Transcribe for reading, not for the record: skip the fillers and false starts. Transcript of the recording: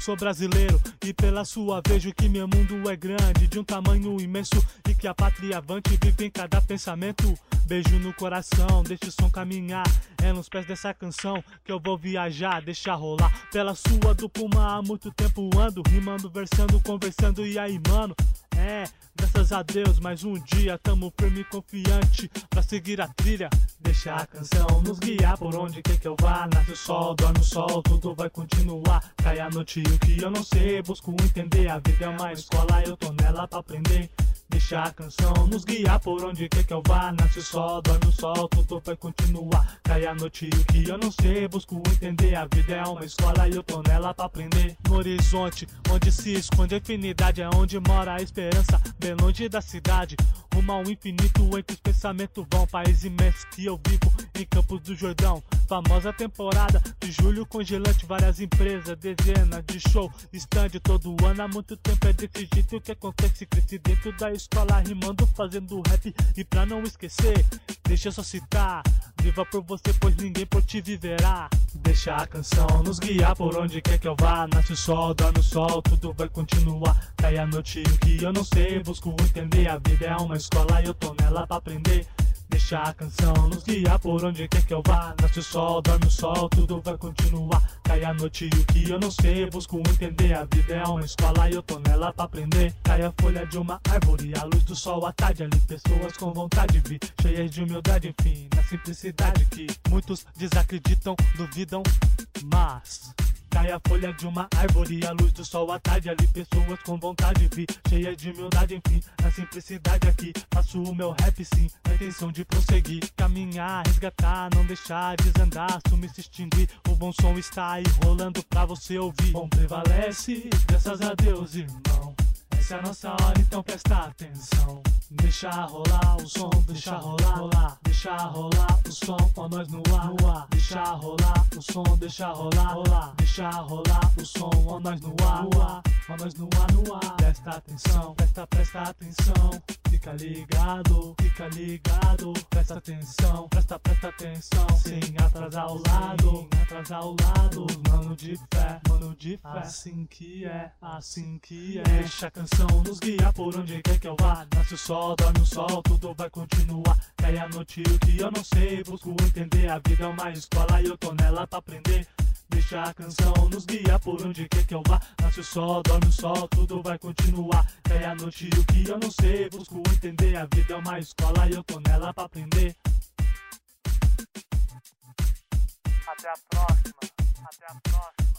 sou brasileiro e pela sua vejo que meu mundo é grande, de um tamanho imenso, e que a pátria avante vive em cada pensamento. Beijo no coração, deixa o som caminhar, é nos pés dessa canção que eu vou viajar, deixa rolar. Pela sua do Puma há muito tempo ando, rimando, versando, conversando, e aí mano, graças a Deus mais um dia tamo firme e confiante pra seguir a trilha. Deixa a canção nos guiar por onde quer que eu vá. Nasce o sol, dorme o sol, tudo vai continuar. Cai a noite e o que eu não sei, busco entender. A vida é uma escola, eu tô nela pra aprender. Deixa a canção nos guiar por onde quer que eu vá. Nasce o sol, dorme o sol, tudo vai continuar. Cai a noite e o que eu não sei, busco entender. A vida é uma escola e eu tô nela pra aprender. No horizonte, onde se esconde a infinidade, é onde mora a esperança, bem longe da cidade. Rumo ao infinito em que os pensamentos vão. País imenso que eu vivo em Campos do Jordão. Famosa temporada de julho congelante, várias empresas, dezenas de show, stand todo ano. Há muito tempo é desse jeito que acontece, cresci dentro da escola rimando, fazendo rap. E pra não esquecer, deixa eu só citar: viva por você, pois ninguém por ti viverá. Deixa a canção nos guiar por onde quer que eu vá. Nasce o sol, dorme o sol, tudo vai continuar. Cai a noite e o que eu não sei, busco entender. A vida é uma escola e eu tô nela pra aprender. Deixa a canção nos guiar por onde quer que eu vá. Nasce o sol, dorme o sol, tudo vai continuar. Cai a noite e o que eu não sei, busco entender. A vida é uma escola e eu tô nela pra aprender. Cai a folha de uma árvore, a luz do sol à tarde ali. Pessoas com vontade de vir, cheias de humildade, enfim, na simplicidade que muitos desacreditam, duvidam, mas... Cai a folha de uma árvore, a luz do sol à tarde ali. Pessoas com vontade de vir, cheias de humildade, enfim, na simplicidade aqui. Faço o meu rap sim, na intenção de prosseguir, caminhar, resgatar, não deixar desandar, sumir, se extinguir. O bom som está aí rolando pra você ouvir. Bom prevalece, graças a Deus, irmão. Essa é a nossa hora, então presta atenção. Deixa rolar o som, deixa rolar, rolar. Deixa rolar o som com nós no ar, no ar. Deixa rolar o som, deixa rolar, rolar. Deixa rolar o som com nós no ar, no ar. Com nós no ar, no ar. Presta atenção, presta atenção. Fica ligado, presta atenção, presta atenção. Sem atrasar o lado, mano de fé, assim que é, assim que é. Deixa a canção nos guiar por onde quer que eu vá. Nasce o sol, dorme o sol, tudo vai continuar. Cai a noite e o que eu não sei, busco entender. A vida é uma escola e eu tô nela pra aprender. Deixa a canção nos guiar por onde quer que eu vá. Nasce o sol, dorme o sol, tudo vai continuar. Cai a noite e o que eu não sei, busco entender. A vida é uma escola e eu tô nela pra aprender. Até a próxima.